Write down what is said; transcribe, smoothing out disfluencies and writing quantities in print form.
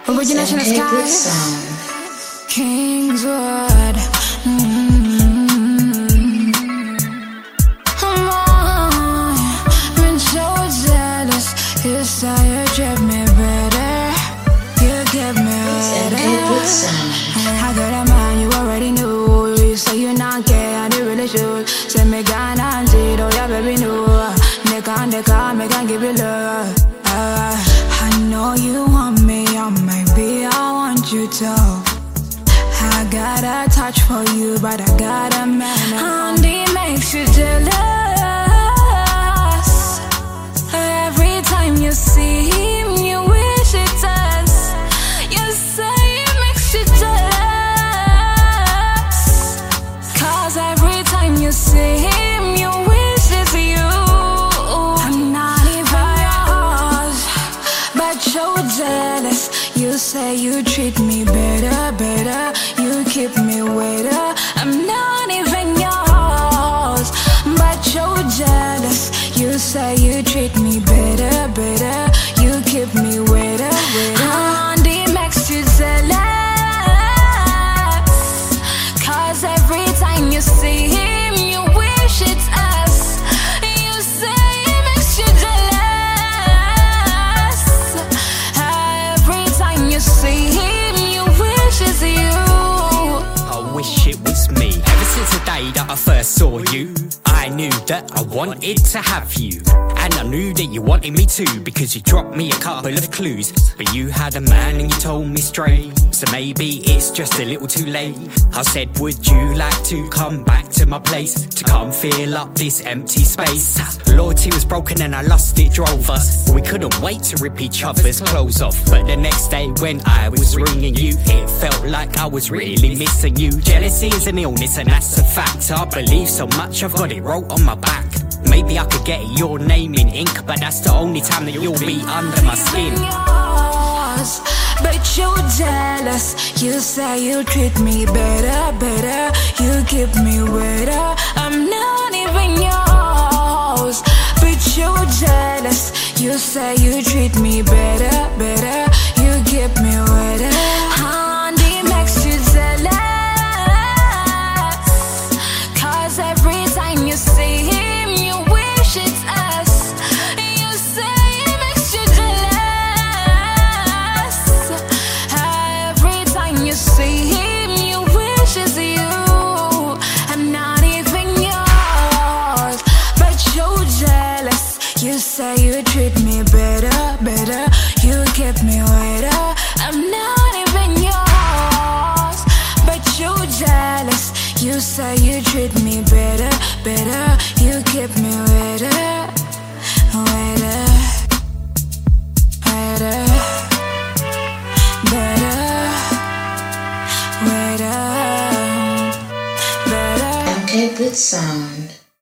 Origination of Sky, Kingswood. Been so jealous. You say you treat me better, you give me better. I got a man you already knew. You say you're not gay and you really should. Say me gone and see, oh yeah baby no. They can't give you love. I know you want me, or maybe I want you to. I got a touch for you, but I got a man and he makes you jealous. Every time you see him, you wish it does. You say it makes you jealous, 'cause every time you see him, you wish it's you. I'm not even yours, but you're jealous. You say you treat me better, better. You keep me wetter. I'm not even yours, but you're jealous. You say you treat me better, better. You keep me wetter, wetter. And it makes you jealous, 'cause every time you see him, you wish it's us. You say it makes you jealous. Every time you see him, you wish it's you. I wish it was me. Ever since the day that I first saw you, I knew that I wanted to have you. And I knew that you wanted me too, because you dropped me a couple of clues. But you had a man and you told me straight, so maybe it's just a little too late. I said, would you like to come back to my place, to come fill up this empty space? Loyalty was broken and I lost it, drove us. We couldn't wait to rip each other's clothes off. But the next day when I was ringing you, it felt like I was really missing you. Jealousy is an illness and that's a fact. I believe so much I've got it wrote on my back. Maybe I could get your name in ink, but that's the only time that you'll be under my skin. But you're jealous. You say you treat me better, better. You keep me wetter. I'm not even yours, but you're jealous. You say you treat me better, better. You keep me wetter. And it makes you jealous, 'cause every time you see him, you wish it's us. You say it makes you jealous. Every time you see him, you wish it's you. I'm not even yours, but you're jealous. You say you treat me better, better. You keep me wetter. I'm not even yours, but you're jealous. You say you treat me better, better. You keep me wetter, wetter, wetter, better, wetter, better. MK Good Sound.